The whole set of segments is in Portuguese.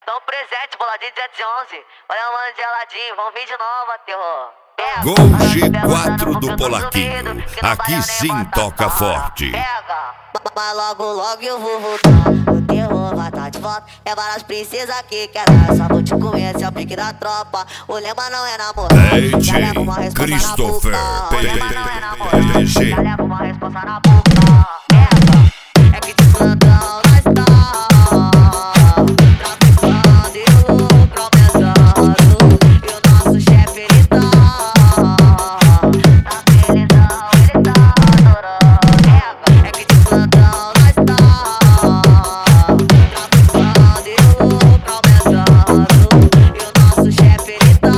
Tão presente, boladinho 711. Olha o mano geladinho, vamos vir de novo, terror. Gol G4 do Polaquinho, aqui sim toca forte. Mas logo eu vou voltar, o terror vai tá de volta. É várias princesas que querem, só vou te comer, esse é o pique da tropa. O lema não é namorar, já leva uma resposta Christopher, na boca. O lema não é namorar, já leva uma resposta na boca. É que de plantão nós tá traficando e o lucro aumentando. E o nosso chefe ele tá na felizão, ele tá adorando. É que de plantão nós tá traficando e o lucro aumentando. E o nosso chefe ele tá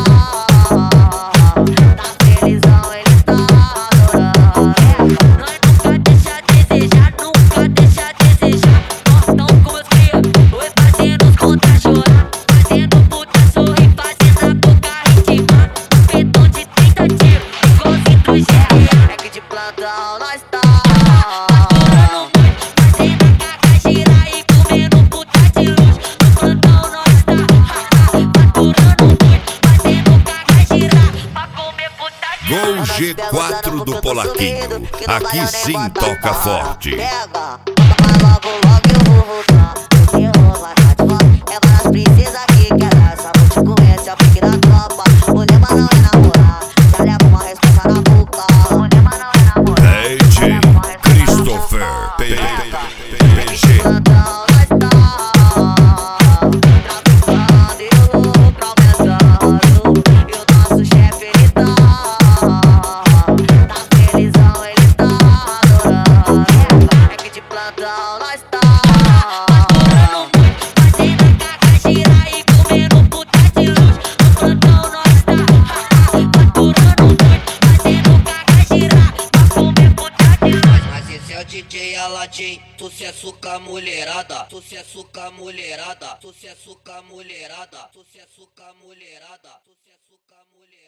na felizão, ele tá adorando. Nós nunca deixa de desejar, nunca deixa de desejar. Nós tão com os cria, dois fazendo os contra chorar, fazendo puta sorrir, fazendo a boca ritmar. Pedão de 30 tiros, igualzinho do GTA. É que de plantão nós tá faturando muito, fazendo a caca girar e comendo puta de luxo. No plantão nós tá faturando muito, fazendo caca girar pra comer puta de luxo. Gol G4 do Polaquinho, aqui sim toca forte. Pega, mas logo eu vou voltar, o terror vai tá de volta. É várias princesas que querem, só vou te comer, esse é o pique da tropa. O lema não é namorar, já leva uma resposta na boca. O lema não é namorar, já leva uma resposta na Christopher, boca. PG. Plantão nós tá traficando e o lucro aumentando. E o nosso chefe ele tá na felizão, ele tá adorando. É que de plantão nós tá faturando muito, fazendo a caca girar e comendo puta de luxo. No plantão nós tá faturando muito, fazendo caca girar pra comer puta de luxo. Mas esse é o DJ Aladim, sucesso com a mulherada, sucesso com a mulherada, sucesso com a mulherada, sucesso com a mulherada, sucesso com a mulherada.